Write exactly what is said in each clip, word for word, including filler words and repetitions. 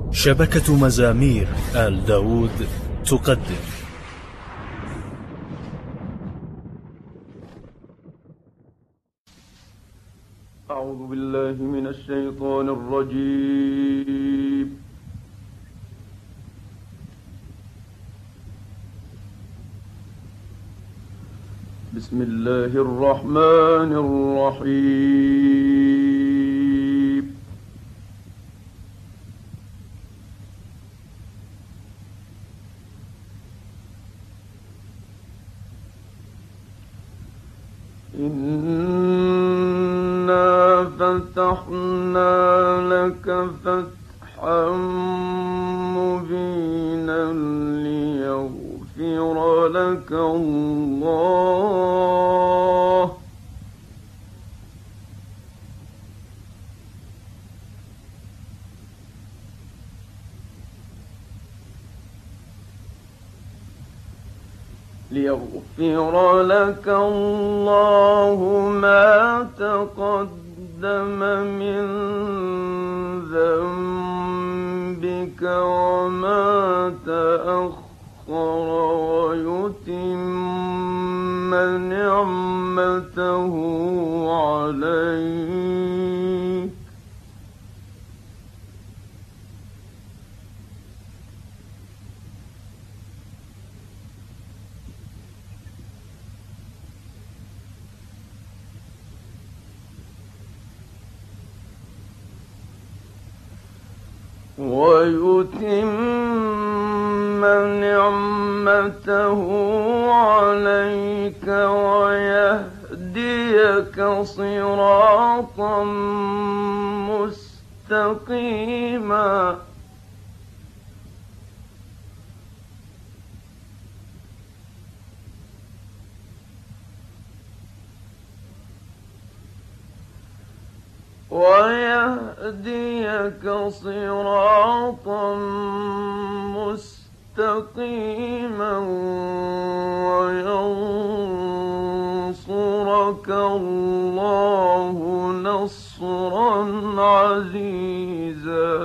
شبكة مزامير آل داود تقدم. أعوذ بالله من الشيطان الرجيم. بسم الله الرحمن الرحيم. إنا فتحنا لك فتحا مبينا ليغفر لك الله ليغفر لك الله ما تقدم من ذنبك وما تأخر ويتم نعمته عليك ويتم نعمته عليك ويهديك صراطا مستقيما ويهديك صراطا مستقيما وينصرك الله نصرا عزيزا.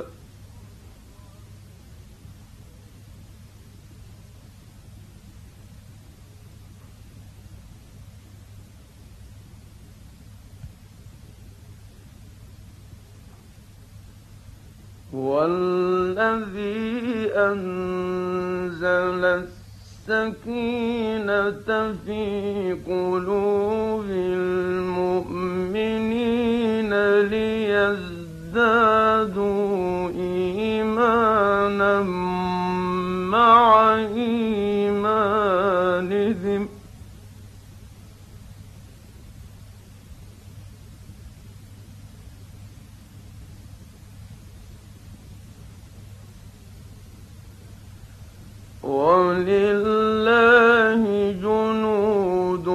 والذي أنزل السكينة في قلوب المؤمنين ليزدادوا إيمانا مع إيمانهم ولله جنود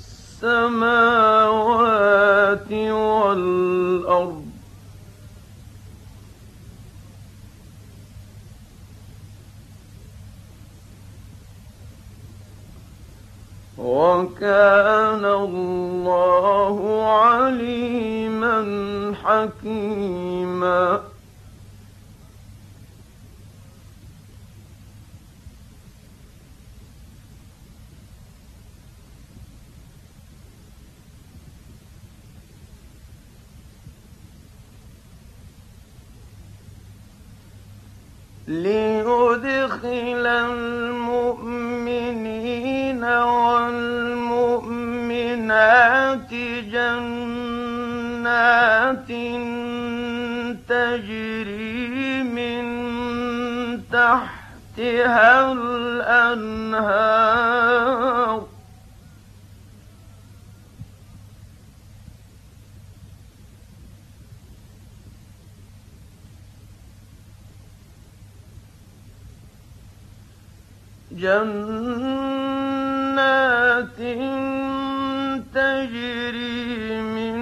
السماوات والأرض وكان الله عليما حكيما. ليدخل المؤمنين والمؤمنات جنات تجري من تحتها الأنهار جنات تجري من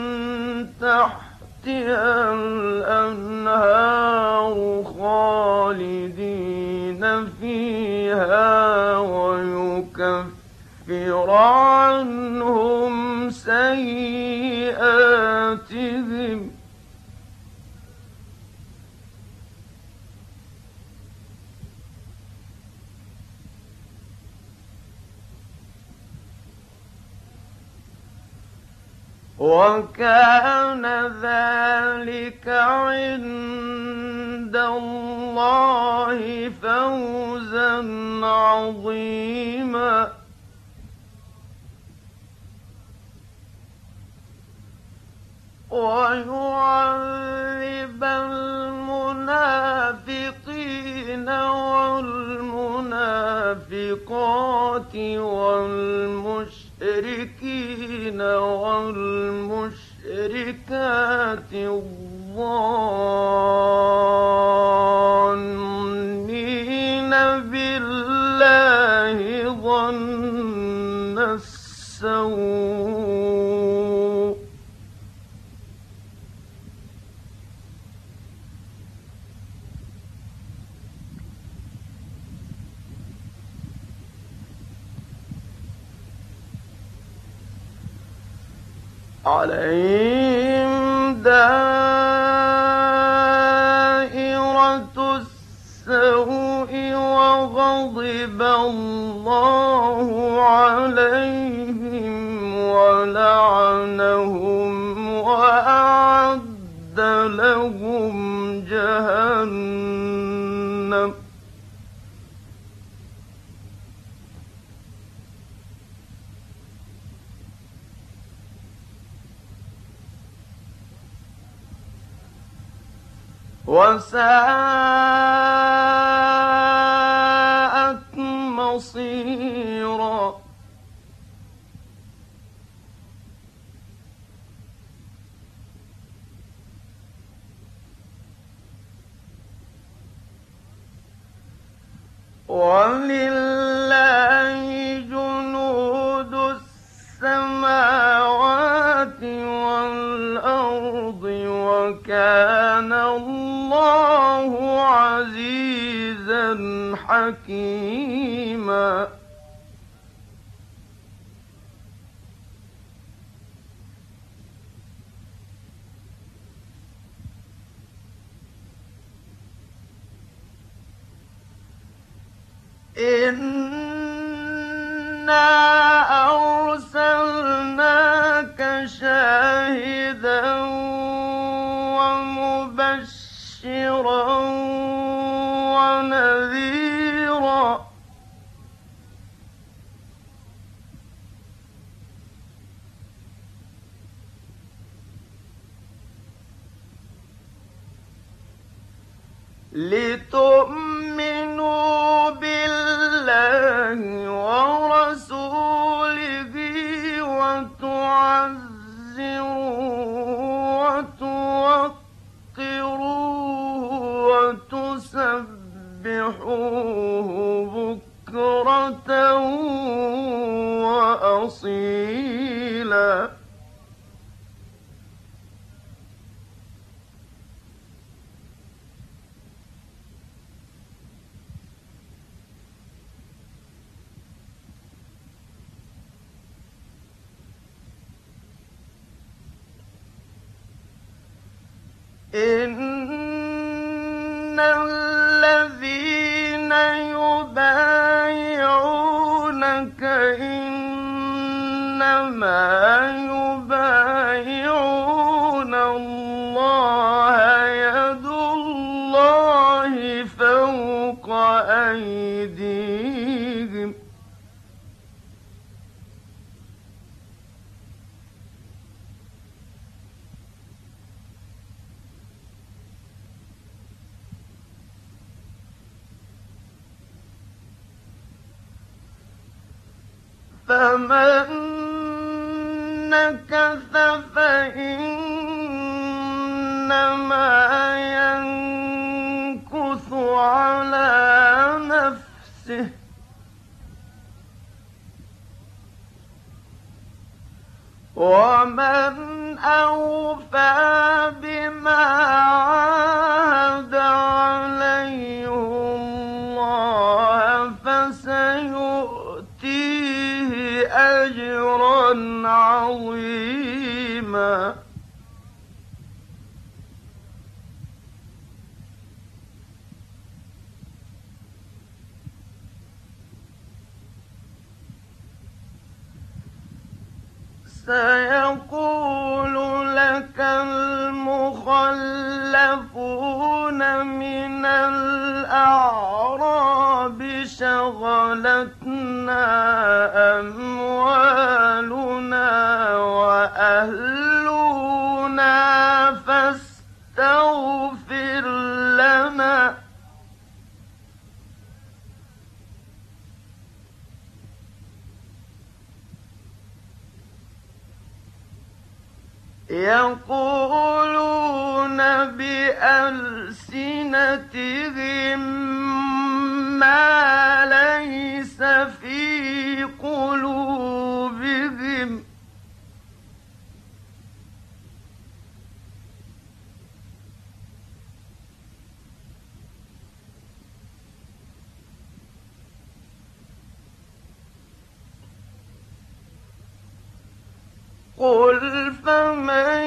تحتها الأنهار خالدين فيها ويكفر عنهم سيئاتهم وكان ذلك عند الله فوزا عظيما. ويعذب المنافقين والمنافقات والمشركين والمشركات الظانين بالله ظن السوء عليهم دائرة السوء وغضب الله عليهم ولعنهم وأعد لهم جهنم وساءت مصيرا. ولله جنود السماوات والأرض وكان الله عزيزا حكيما. إنا أرسلناك شاهدا ومبشرا ونذيرا لتؤمنوا بالله ورسوله وتعزروه وتوقروه وتسبحوه بكرة وأصيلا. إن الذين يبايعونك إنما يبايعون الله يد الله فوق أيديهم فمن نكث فإنما ينكث على نفسه ومن أوفى بما عاهد عليه الله فسيؤتيه أجرا عظيما. سيقول لك المخلفون من الأعراب شغلتنا أموالنا وأهلنا فاستغفر لنا يقولون بألسنتهم ما ليس في قلوبهم قل فمن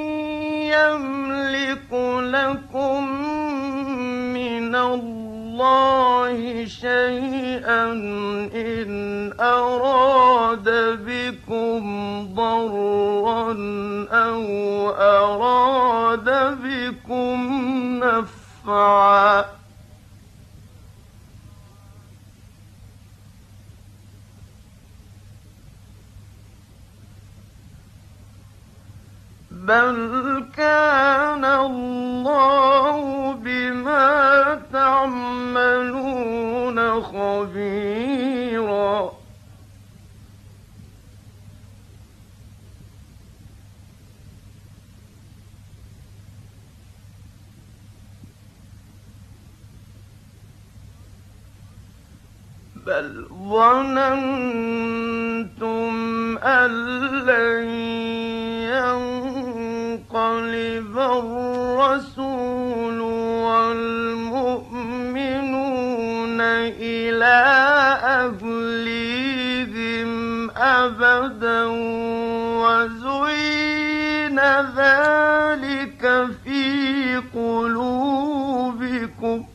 يملك لكم من الله شيئا إن أراد بكم ضرا أو أراد بكم نفعا بل كان الله بما تعملون خبيرا بل ظننتم أن لن ينقلب الرسول والمؤمنون إلى أهليهم أبدا وزين ذلك في قلوبكم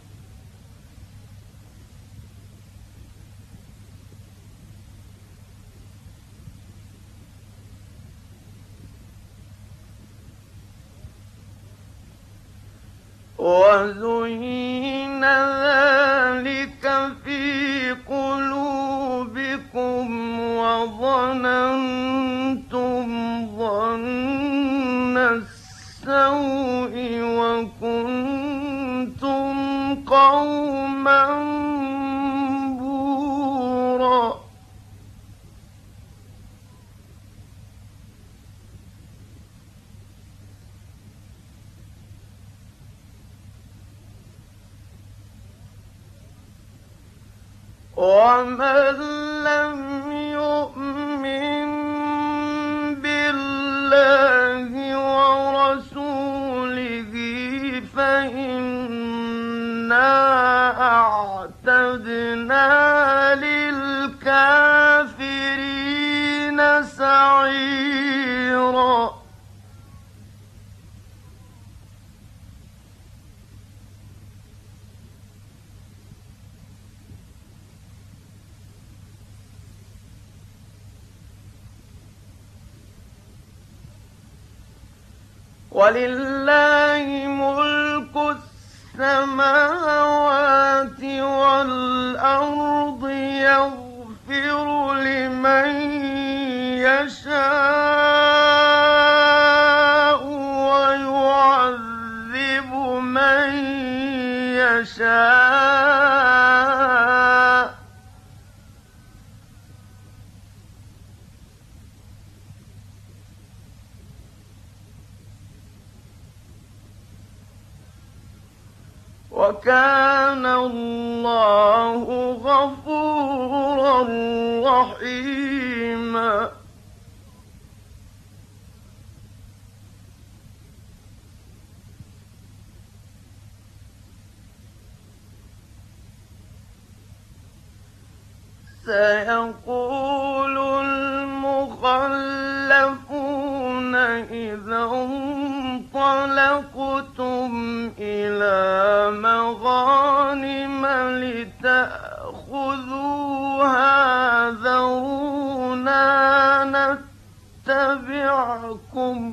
وزين ذلك في قلوبكم وظننتم ظن السوء وكنتم قوما بورا ومن لم يؤمن بالله ورسوله فإنا أعتدنا للكافرين سعيرا ولله ملك السماوات والأرض يغفر لمن يشاء ويعذب من يشاء وكان الله غفورا رحيما سيقول المخلفون إذا انطلقتم إلى مغانم لتأخذوها ذرونا نتبعكم لكم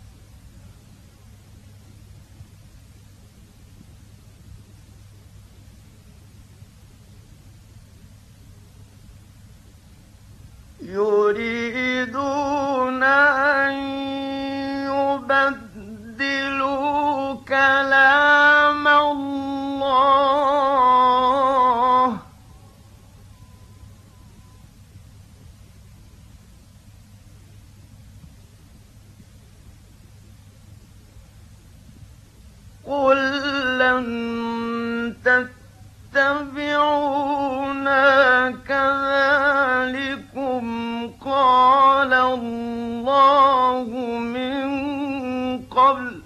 يريدون أن يبدلوا كلام الله قل لن تتبعونا كذلكم قال الله من قبل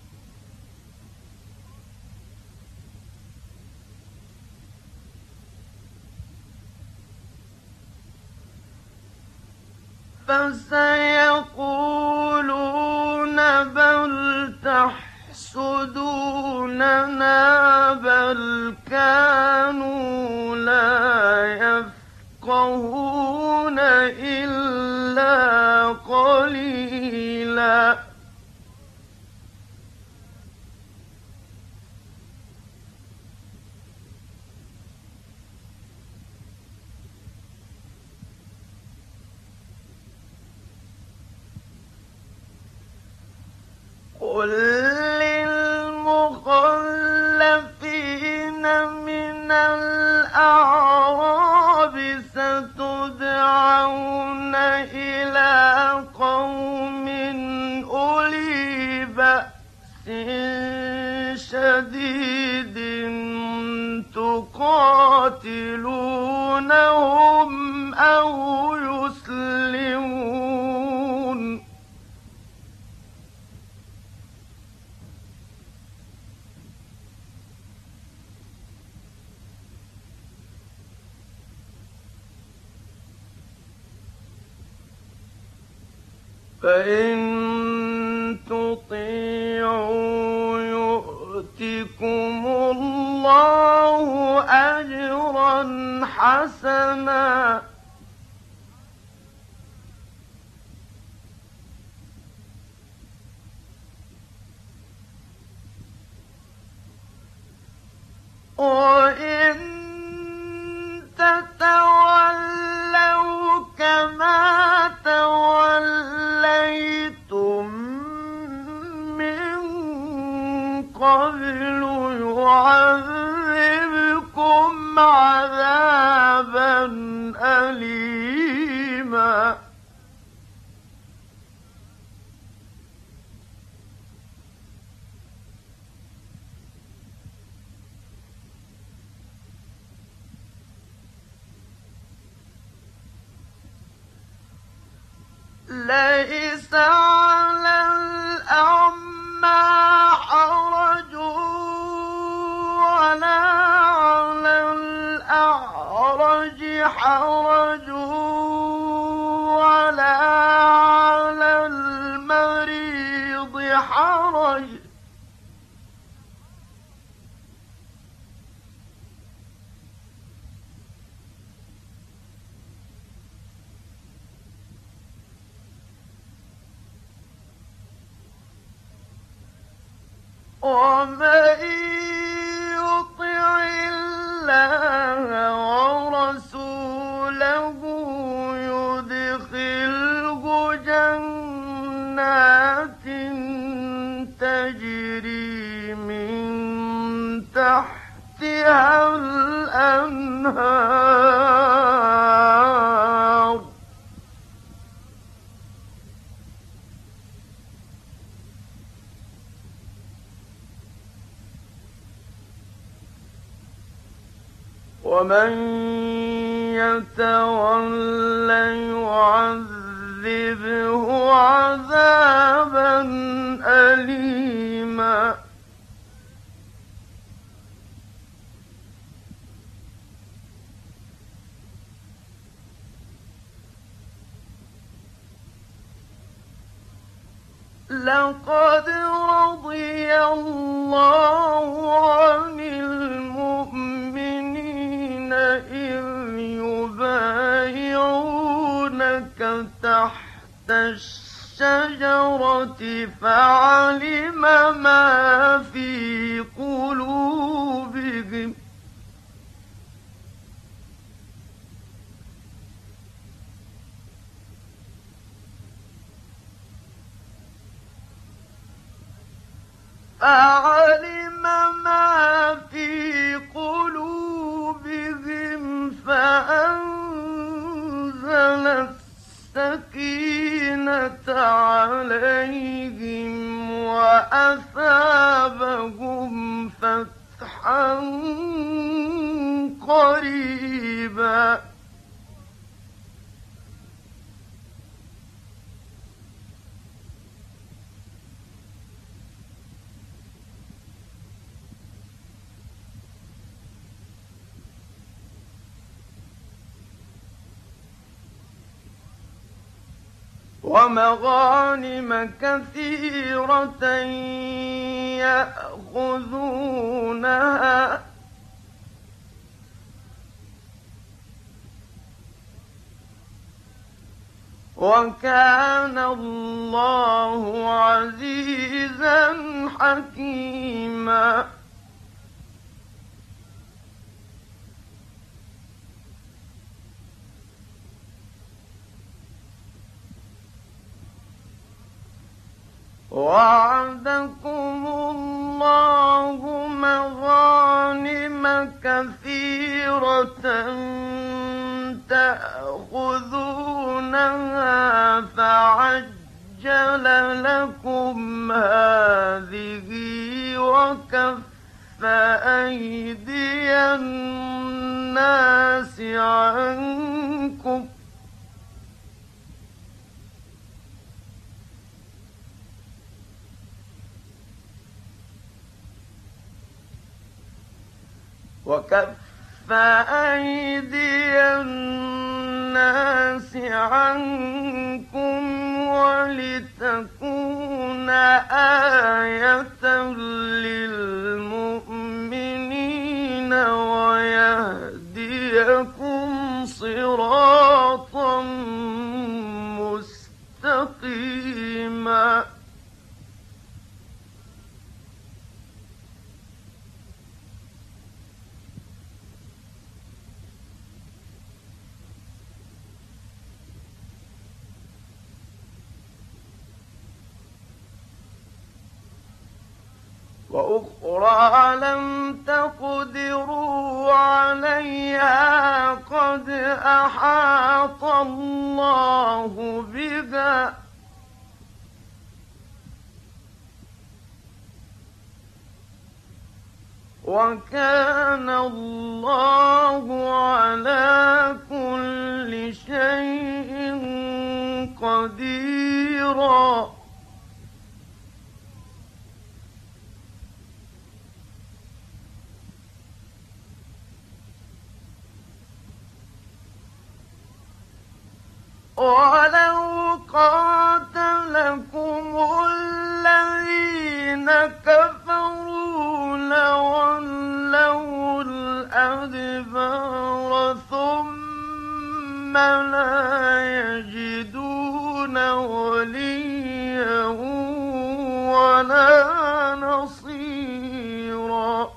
فسيقولون بل تحسدوننا بل كانوا لا يفقهون إلا قليلا قل للمخلفين من الأعراب ستدعون إلى قوم أولي بأس شديد تقاتلونهم أو يسلمون فإن تطيعوا يؤتكم الله أجرا حسنا وإن تتولوا كما توليتم من قبل يعذبكم عذابا أليما ليس على الأعمى حرج ولا على الأعرج حرج ولا على المريض حرج ومن يطع الله ورسوله يدخله جنات تجري من تحتها الأنهار ومن يتول يعذبه عذابا أليما لقد رضي الله عن المؤمنين إذ يبايعونك تحت الشجرة الشجرة فعلم ما في قلوبهم فعلم ما في قلوبهم فأنزل السكينة عليهم وأثابهم فتحا قريبا ومغانم كثيرة يأخذونها وكان الله عزيزا حكيما وعدكم الله مغانم كثيرة تأخذونها فعجل لكم هذه وكف أيدي الناس عنكم وكف أيدي الناس عنكم ولتكون آية للمؤمنين ويهديكم صراطا مستقيما وأخرى لم تقدروا عليها قد أحاط الله بها وكان الله على كل شيء قديرا ولو قاتلكم الذين كفروا لولوا الأدبار ثم لا يجدون وليا ولا نصيرا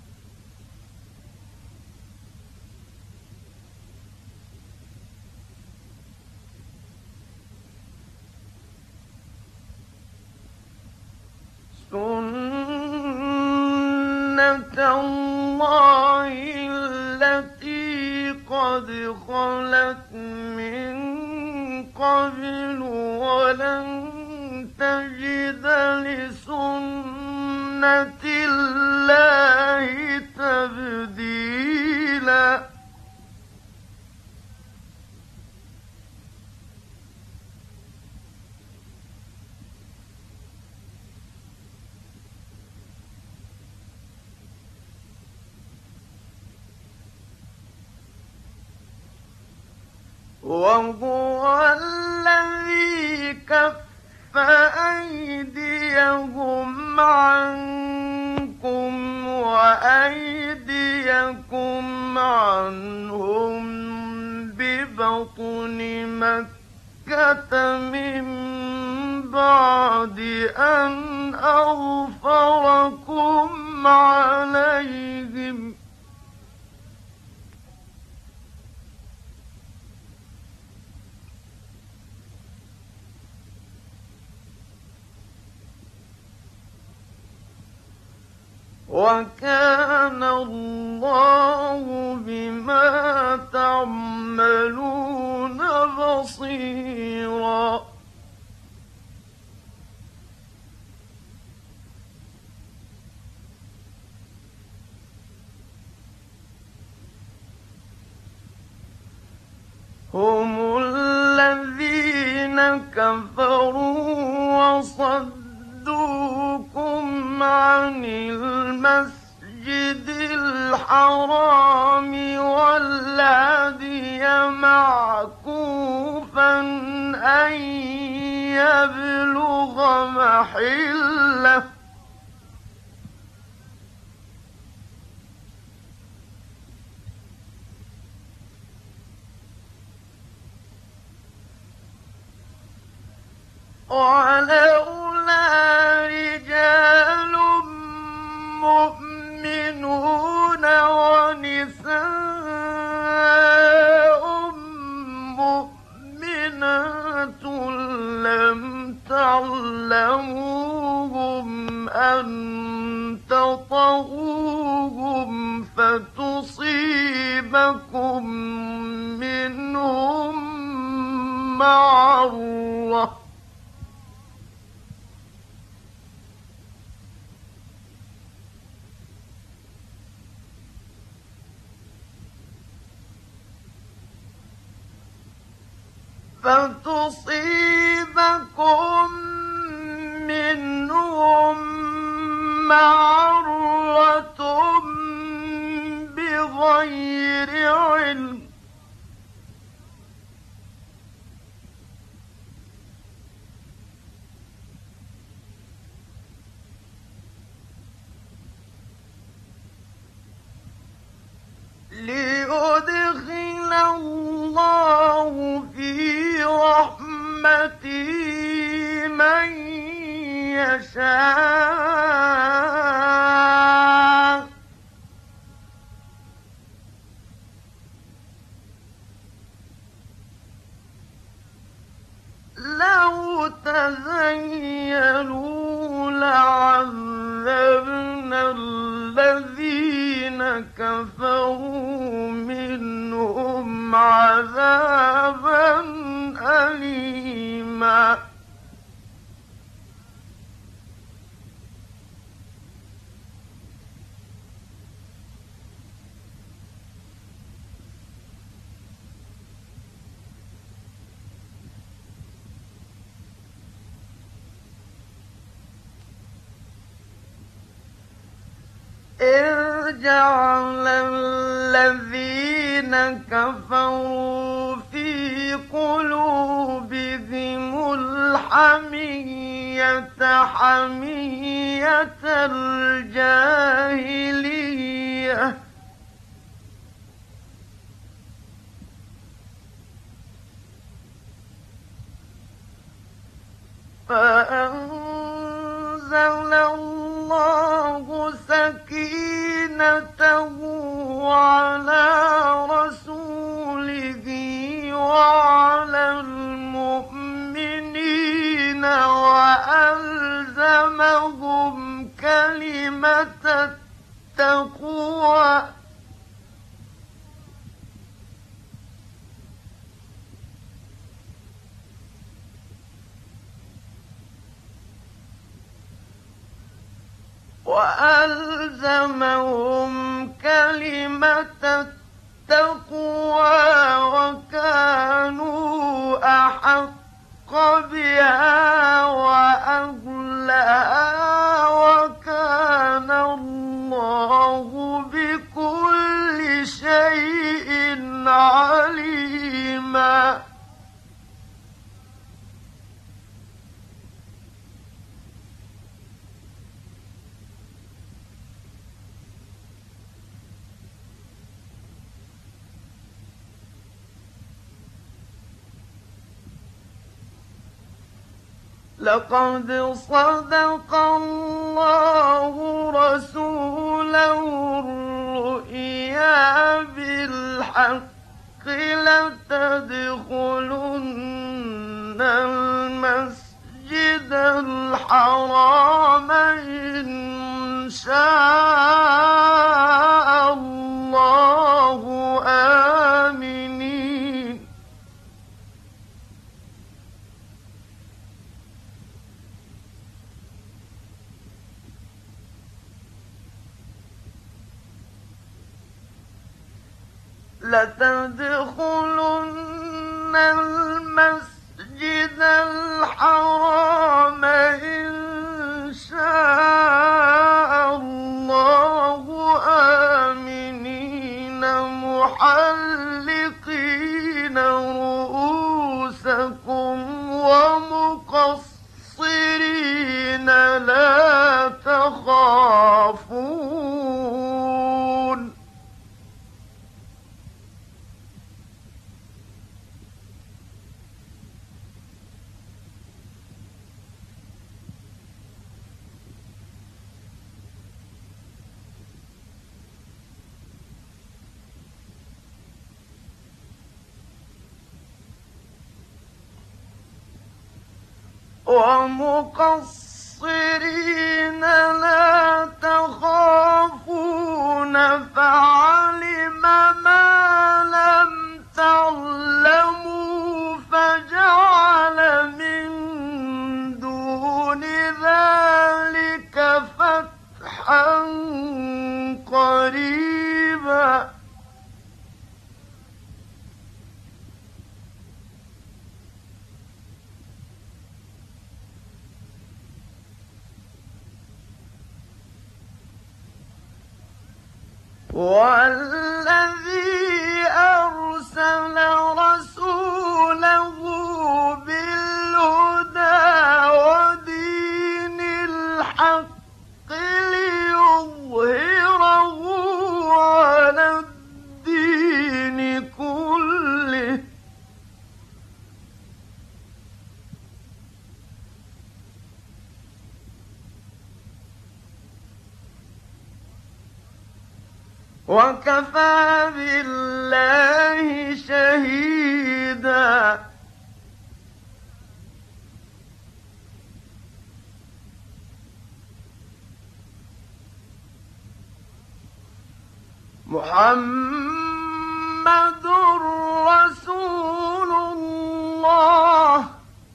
سنة الله التي قد خلت من قبل ولن تجد لسنة الله تبديلا وهو الذي كف أيديهم عنكم وأيديكم عنهم ببطن مكة من بعد أن أغفركم عليهم وكان الله بما تعملون بصيرا. هم الذين كفروا وصدوكم عن المسجد الحرام والهدي معكوفا أن يبلغ محله ولولا رجال مؤمنون ونساء مؤمنات لم تعلموهم أن تطؤوهم فتصيبكم منهم معرة فتصيبكم منهم معرة بغير علم ليدخل الله في رحمته من يشاء لو تزينوا لعذبنا الذين كفروا منهم عذابا أليما. إذ جعل الذين كفروا في قلوبهم الحمية حمية الجاهلية فأنزل الله سكينته على رسوله وعلى المؤمنين وألزمهم كلمة التقوى وألزمهم كلمة التقوى وكانوا أحق بها وأهلها وكان الله بكل شيء عليما. لقد صدق الله رسوله الرؤيا بالحق لتدخلن المسجد الحرام إن شاء الله آمنين لتدخلن المسجد الحرام إن شاء الله آمنين محلقين رؤوسكم ومقصرين لا تخافون ومقصرين لا تخافون فعلم ما لم تعلموا فجعل من دون ذلك فتحا قريبا والذي أرسل رسوله بالهدى ودين الحق ليظهره على الدين كله وكفى بالله شهيدا محمد رسول الله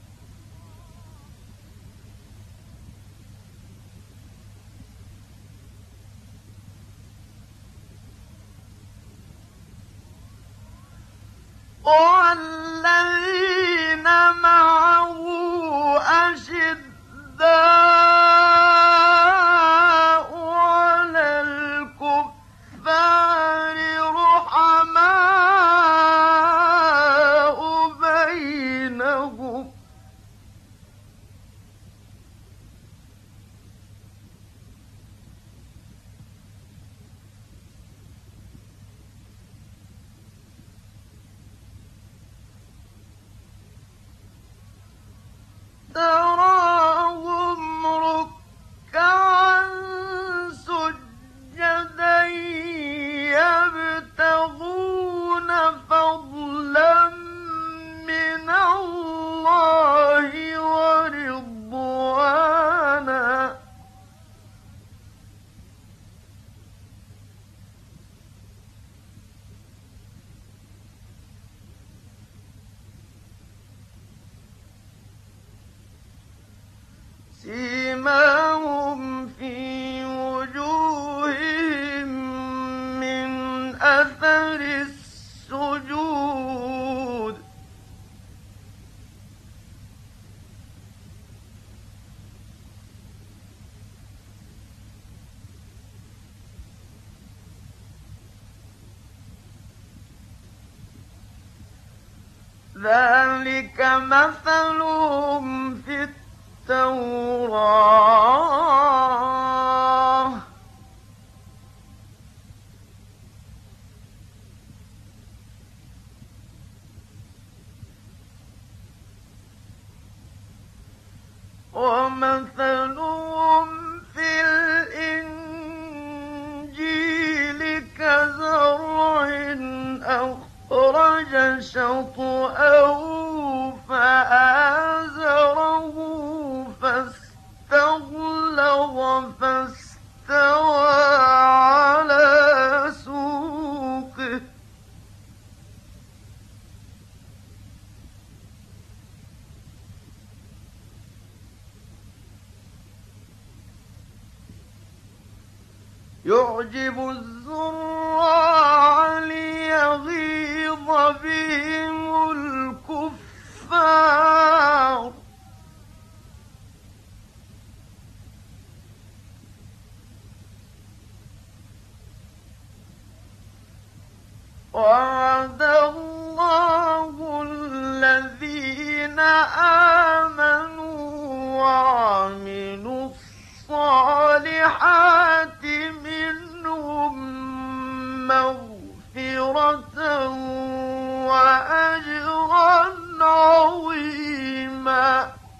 والذين معه أشداء على الكفار رحماء بينهم تراهم ركعا سجدا يبتغون فضلا من الله ورضوانا سيماهم في وجوههم من أثر السجود ذلك مثلهم في التوراة ومثلهم في الإنجيل كزرع أخرج شطأه فآزره فاستغلظ فاستوى على سوقه يعجب الزراع ليغيظ بهم الكفار وعد الله الذين آمنوا وعملوا الصالحات منهم مغفرة وأجرا عظيما.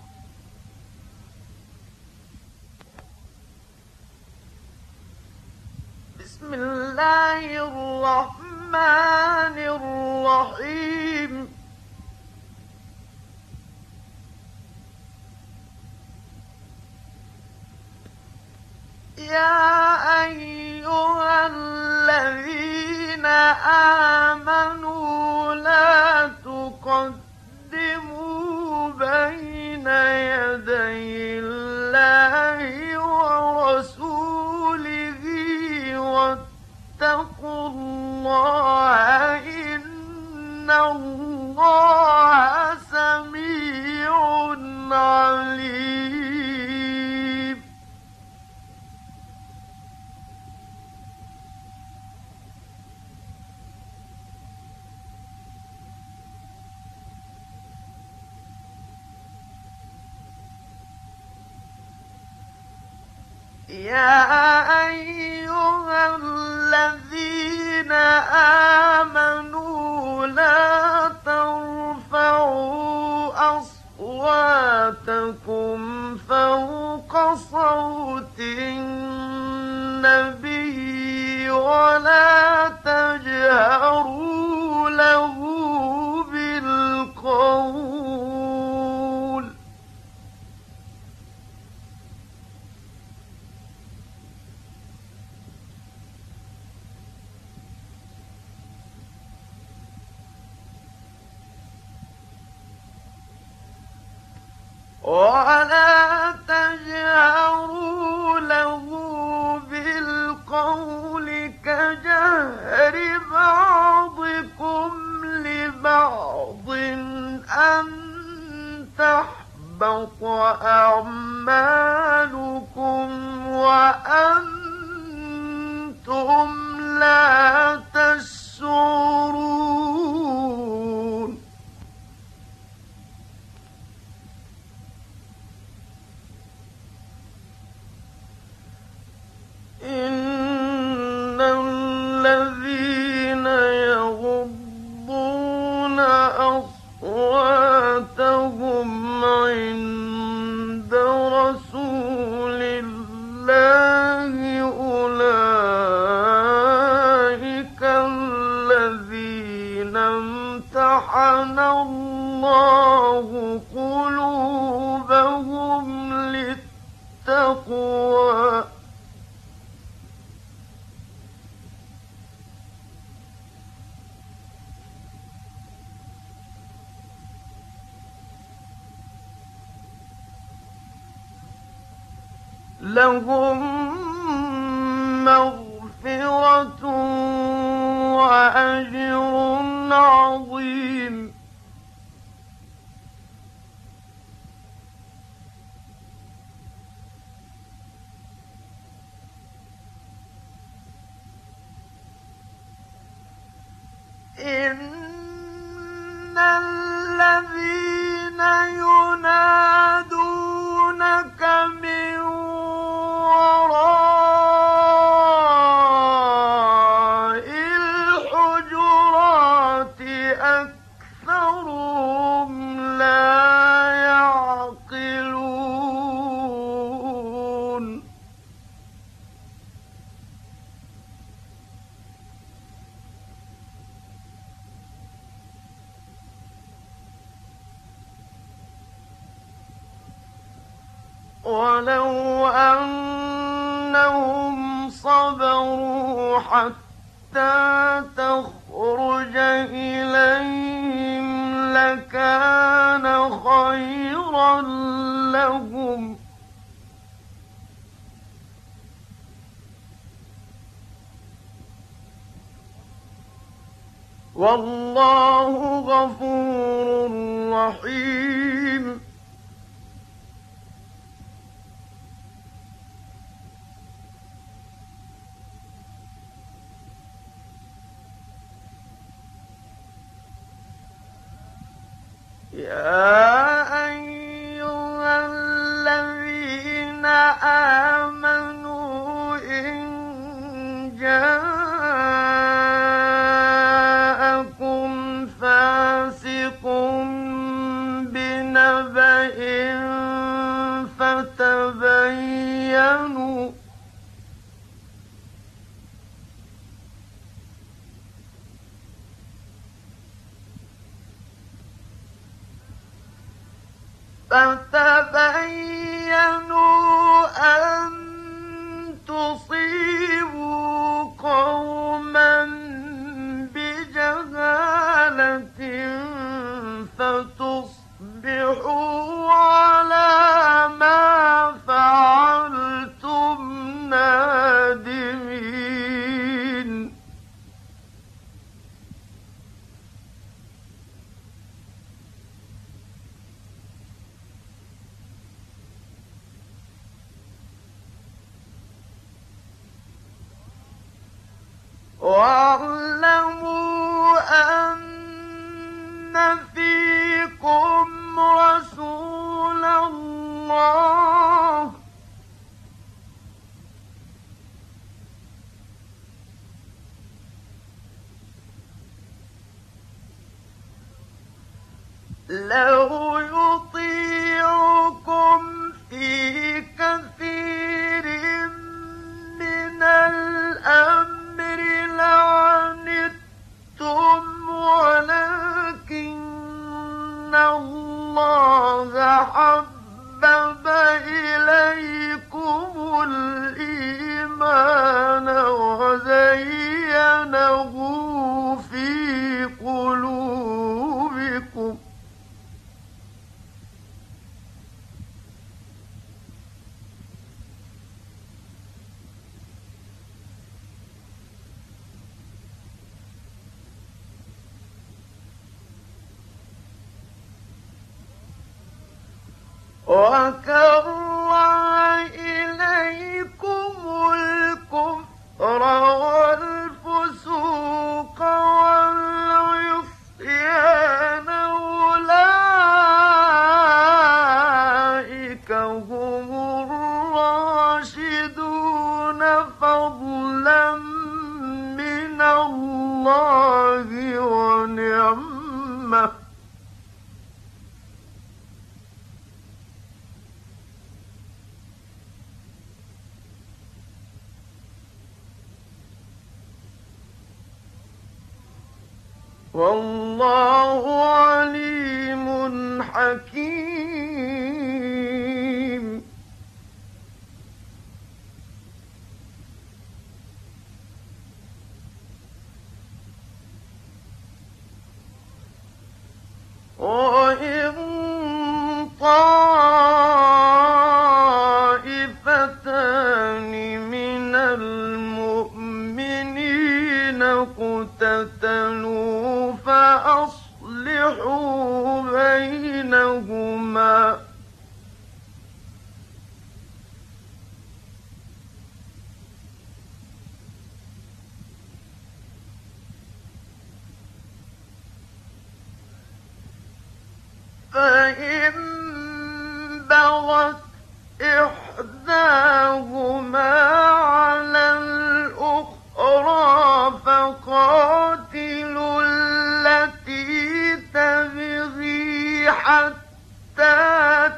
بسم الله الرحمن الرحيم. يا أيها الذين آمنوا لا تقدموا بين يدي الله ورسوله واتقوا الله إن الله سميع عليم. يا أيها الذين آمنوا لا ترفعوا أصواتكم فوق صوت النبي ولا تجهروا له بالقول ولا تجهروا له بالقول كجهر بعضكم لبعض أن تحبط أعمالكم وأنتم لا تشعرون. إن الذين يغضون أصواتهم عند رسول الله أولئك الذين امتحن الله قلوبهم للتقوى لهم مغفرة وأجر عظيم. إن الذين ينادونك من وراء الحجرات أكثرهم لا يعقلون. ولو أنهم صبروا حتى تخرج إليهم لكان خيرا لهم والله غفور رحيم يا أيها الذين آمنوا إن جاءكم فاسق بنبأ فتبينوا فتبينوا أن تصيبوا قوما بجهالة فتصبحوا على ما فعلتم نادمين واعلموا أن فيكم رسول الله لو يطيعكم في كثير من الأمر لعنتم ولكن الله حبب إليكم الإيمان وزينه في قلوبكم وكره إليكم الكفر والفسوق والعصيان أولئك هم الراشدون فضلا من الله ونعمة والله عليم حكيم وإن طائفتان من المؤمنين اقتتلوا فأصلحوا بينهما فإن بغت إحداهما على الأخرى فقاتلوا التي تبغي حتى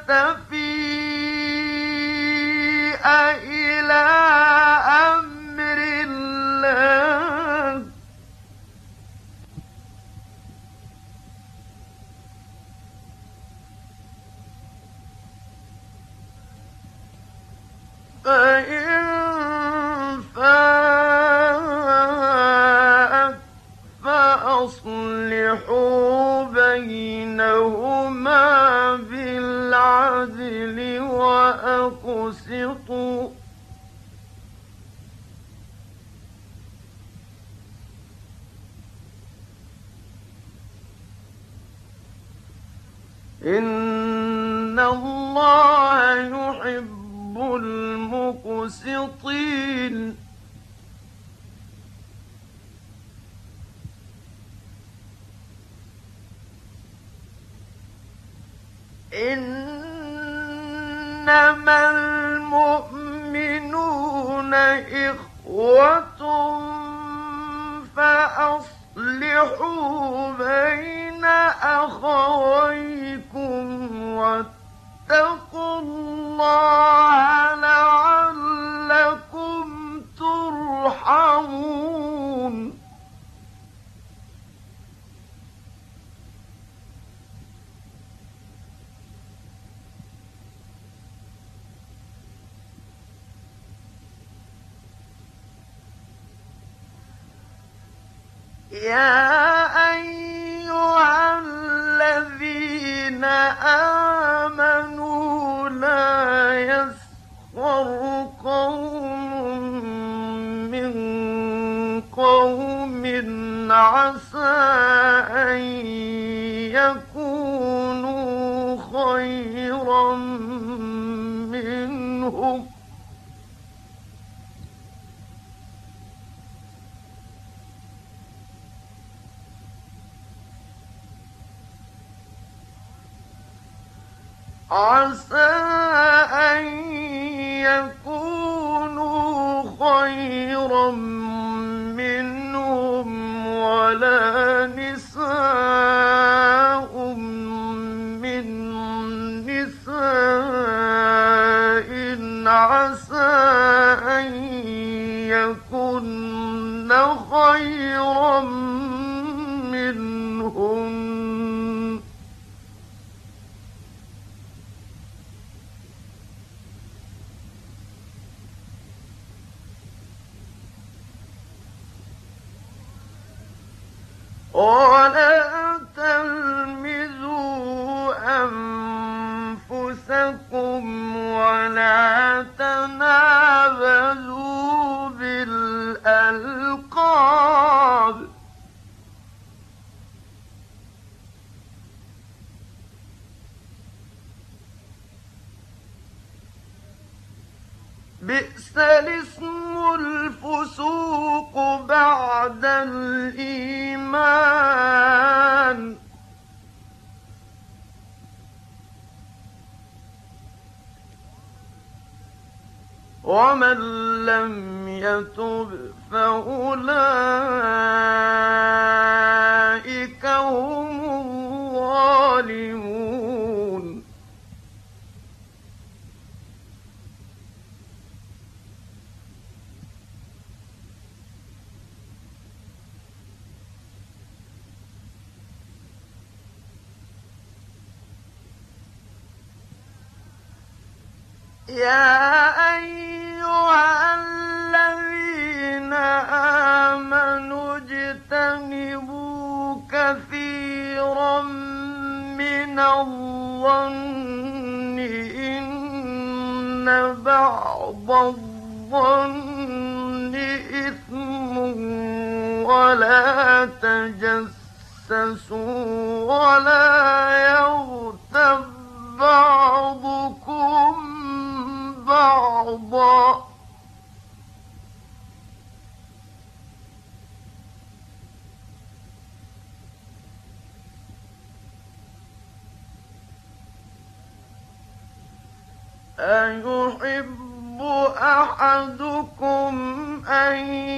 تفيء إلى أمر الله فإن فاءت فأصلحوا بينهما بالعدل وأقسطوا إن الله يحب المقسطين إنما المؤمنون إخوة فأصلحوا بين أخويكم واتقوا الله لعلكم ترحمون يا أيها الذين آمنوا لا يسخر قوم من قوم عسى أن يكونوا خيرا منهم عسى أن يكونوا خيرا منهم ولا نساء من نساء عسى أن يكن خيرا منهم ولا تلمزوا أنفسكم ولا تنابزوا بالألقاب بئس الاسم الفسوق بعد الإيمان ومن لم يتب فأولئك هم الظالمون يا أيها الذين آمنوا اجتنبوا كثيرا من الظن إن بعض الظن إثم ولا تجسسوا ولا يغتب بعضكم بعضا أيحب أحدكم أن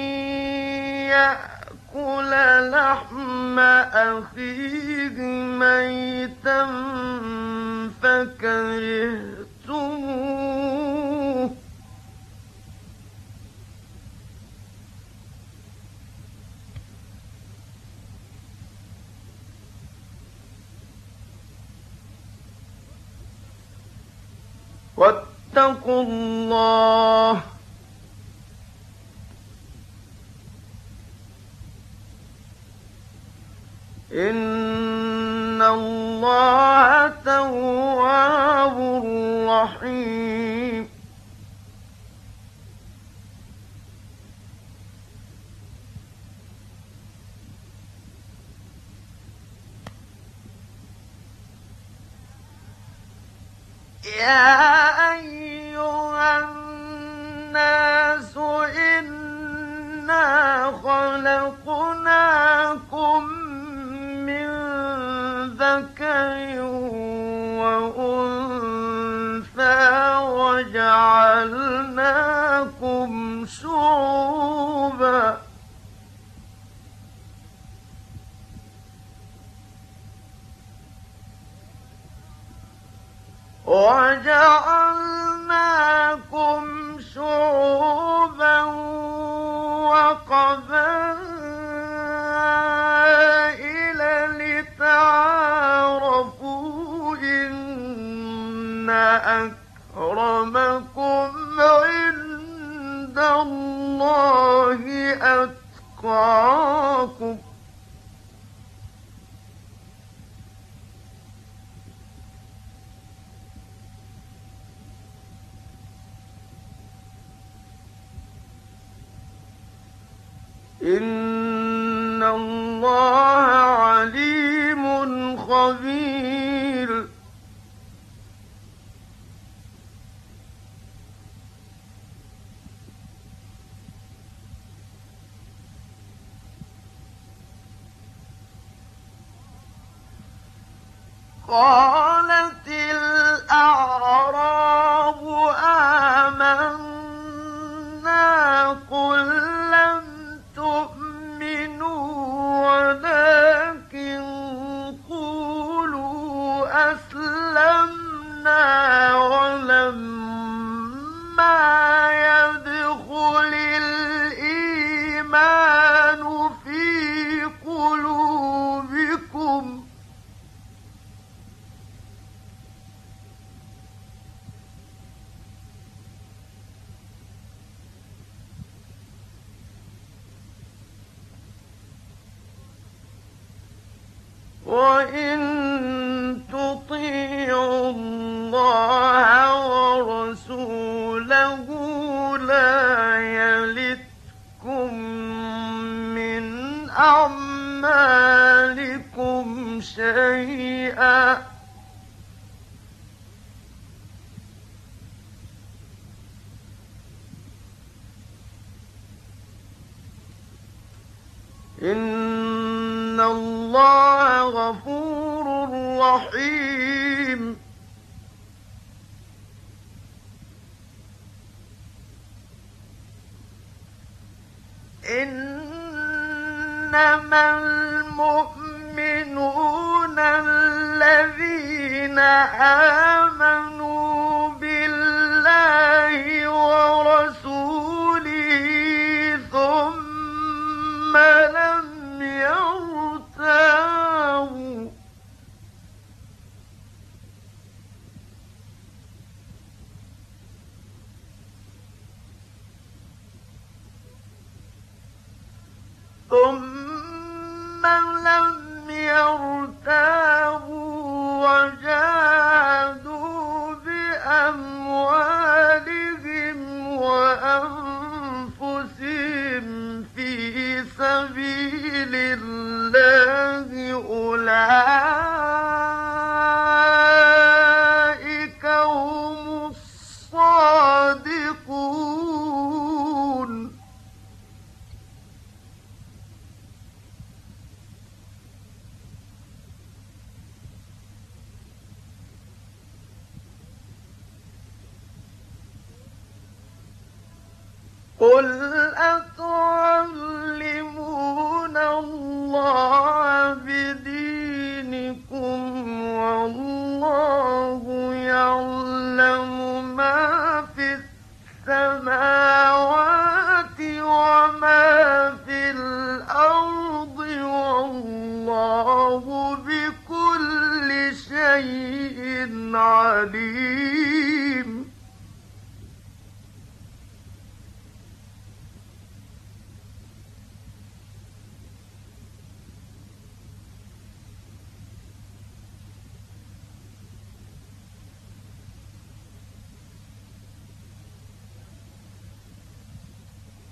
يأكل لحم أخيه ميتا فكرهتموه اتقوا الله إن الله تواب رحيم يا أيها الناس إنا خلقناكم من ذكر وأنثى وجعلناكم شعوبا وجعلناكم شعوبا وقبائل لتعارفوا إن أكرمكم عند الله أتقاكم إن الله عليم خبير قالت الأعراب آمنا قل لم تؤمنوا ولكن قولوا أسلمنا ولما يدخل الإيمان في قلوبكم وإن تطيعوا الله ورسوله لا يلتكم من أعمالكم شيئا إن الله غفور رحيم إنما المؤمنون الذين آمنوا بالله ورسوله ثم لم يرتابوا ثم لم يرتابوا وجاهدوا بأموالهم وأنفسهم في سبيل الله أولئك هم الصادقون قل أتعلمون الله بدينكم والله يعلم ما في السماوات وما في الأرض والله بكل شيء عليم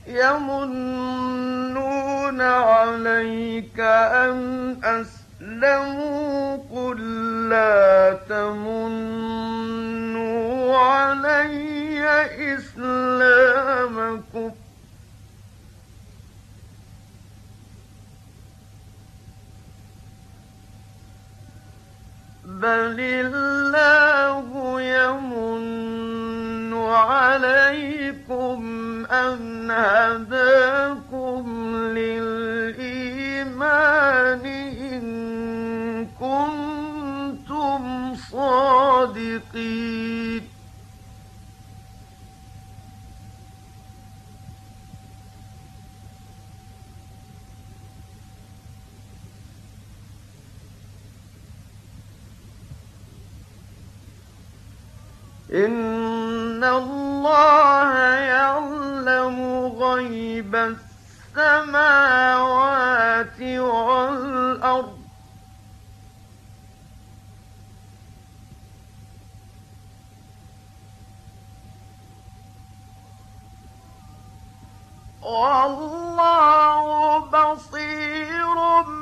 يمنون عليك أن أسلموا قل لا تمنوا علي إسلامكم بل الله يمن عليكم أن هداكم للإيمان إن كنتم صادقين إن الله يعلم غيب السماوات والأرض والله بصير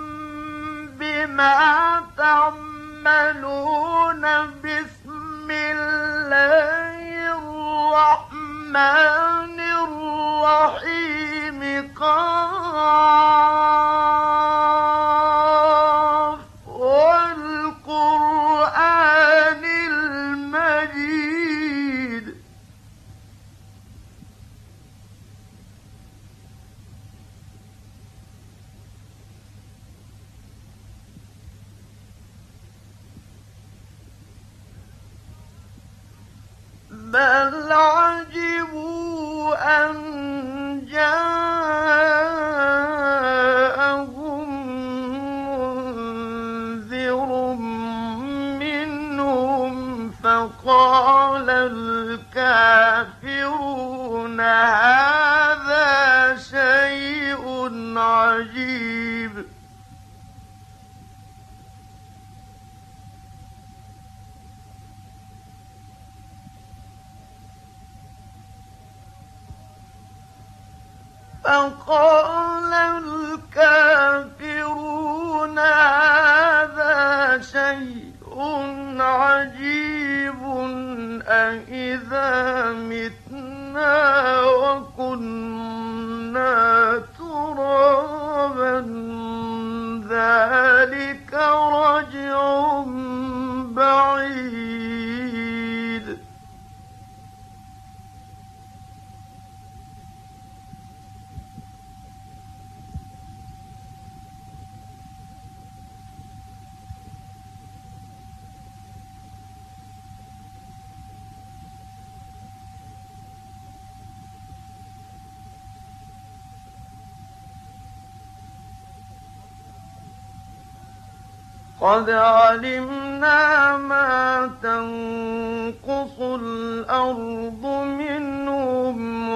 بما تعملون بسم الله الرحمن الرحيم قاف والقرآن المجيد بل عجبوا أن جاءهم منذر منهم فقال الكافرون هذا شيء عجيب فقال الكافرون هذا شيء عجيب أإذا متنا وكنا ترابا ذلك رجع بعيد قد علمنا ما تنقص الأرض منهم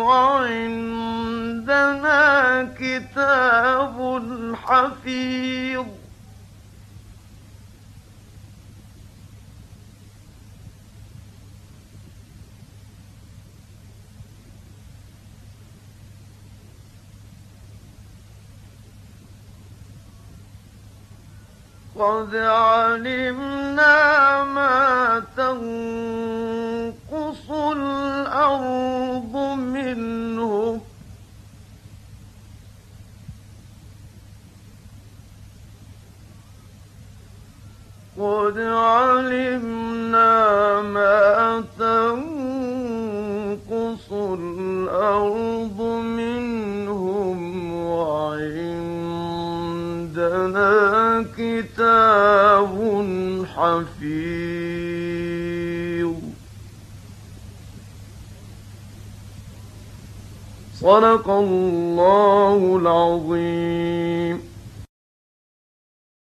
وعندنا كتاب حفيظ قد علمنا ما تنقص الأرض منهم قد علمنا ما تنقص الأرض منهم وعندنا كتاب حفيظ صدق الله العظيم.